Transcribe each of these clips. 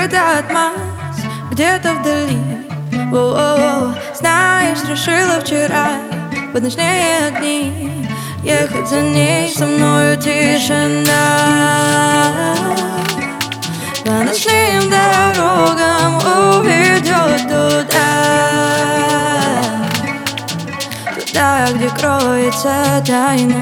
скрыта от масс, где-то вдали. Воу-воу-воу. Знаешь, решила вчера под ночные огни ехать за ней, со мною тишина. По ночным дорогам уведет туда, где кроется тайна.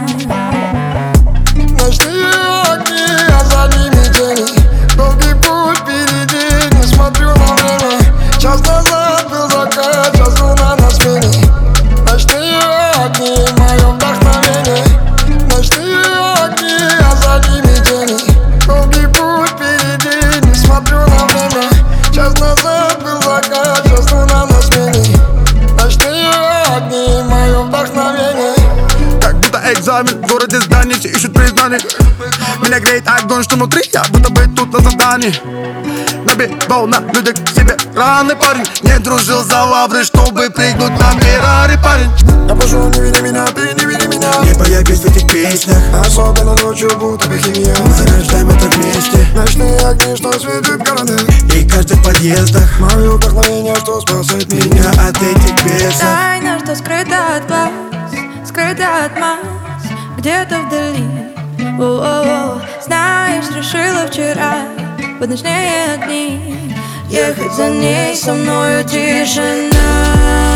Ночные огни, а за ними тени. Долгий путь впереди, не смотрю на время. Час назад был закат, час луна на смене. Ночные огни, мое вдохновение. Ночные огни, а за ними тени. Долгий путь впереди, не смотрю на время. Час назад был закат, час луна на смене. Ночные огни, мое вдохновение. Как будто экзамен, в городе зданий, все ищут признание. Меня греет огонь, что внутри, я будто бы тут на задании. Набивал на людях себе раны, парень. Не дружил за лавры, чтобы прыгнуть на Феррари, парень. Я прошу, не види меня, ты не види меня. Не появись в этих песнях, особенно ночью, будто бы химия. мы рождаем это вместе. Ночные огни, что светят города, И каждый в подъездах мое вдохновение, что спасает меня. меня от этих бесов. Тайна, что скрыта от глаз, скрыта от масс, где-то вдали. Воу-воу-воу. Знаешь, решила вчера под ночные огни ехать за ней, со мною тишина.